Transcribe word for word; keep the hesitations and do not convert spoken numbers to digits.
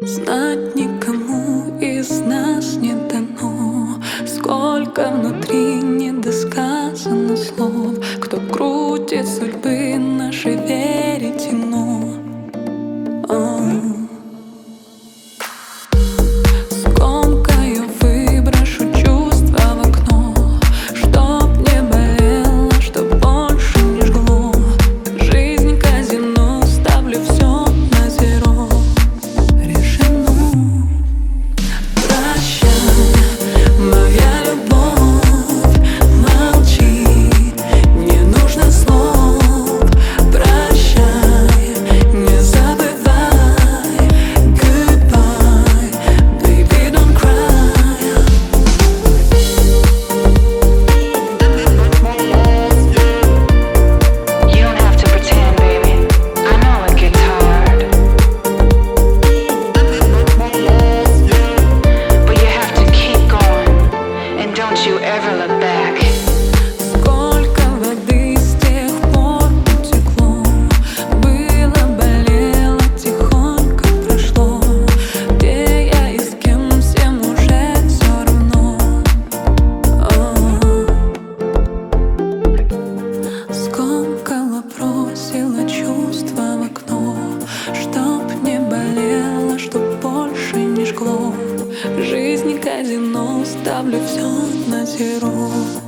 Знать никому из нас не дано, сколько внутри недосказано слов. Кто крутит судьбы нашей веретено. Скомкаю, выброшу чувства в окно, чтоб не болело, чтоб больше не жгло. Жизнь казино, ставлю все на зеро. Решено. Прощай, моя любовь, молчи, не нужно слов. Прощай, не забывай. Goodbye, baby, don't cry. You don't have to pretend, baby. I know it gets hard, but you have to keep going, and don't you ever look back. Сколько воды с тех пор утекло, было, болело, тихонько прошло. Где я и с кем, всем уже все равно. Скомкала, бросила чувства в окно, чтоб не болело, чтоб больше не жгло. Жизнь казино, ставлю все на зеро.